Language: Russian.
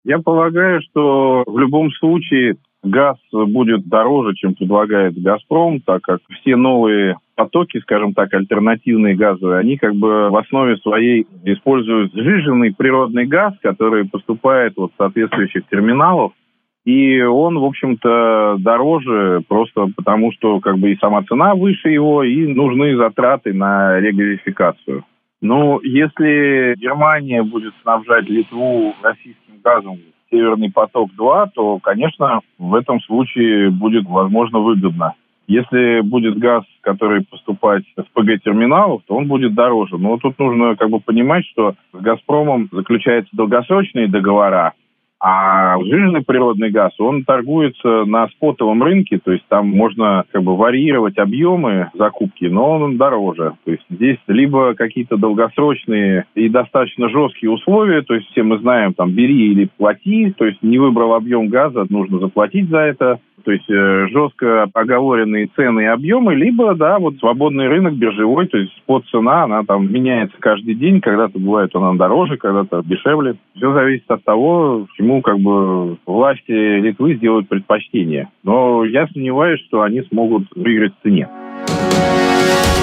Я полагаю, что в любом случае газ будет дороже, чем предлагает «Газпром», так как все новые потоки, скажем так, альтернативные газовые, они как бы в основе своей используют сжиженный природный газ, который поступает вот с соответствующих терминалов. И он, в общем-то, дороже просто потому, что как бы и сама цена выше его, и нужны затраты на регазификацию. Ну, если Германия будет снабжать Литву российским газом «Северный поток-2», то, конечно, в этом случае будет, возможно, выгодно. Если будет газ, который поступает с ПГ-терминалов, то он будет дороже. Но тут нужно как бы понимать, что с «Газпромом» заключаются долгосрочные договора, а сжиженный природный газ, он торгуется на спотовом рынке, то есть там можно как бы варьировать объемы закупки, но он дороже. То есть здесь либо какие-то долгосрочные и достаточно жесткие условия, то есть все мы знаем, там, бери или плати, то есть не выбрал объем газа, нужно заплатить за это. То есть жестко оговоренные цены и объемы, либо, да, вот свободный рынок биржевой, то есть спот-цена, она там меняется каждый день, когда-то бывает она дороже, когда-то дешевле. Все зависит от того, чему как бы власти Литвы сделают предпочтение. Но я сомневаюсь, что они смогут выиграть в цене.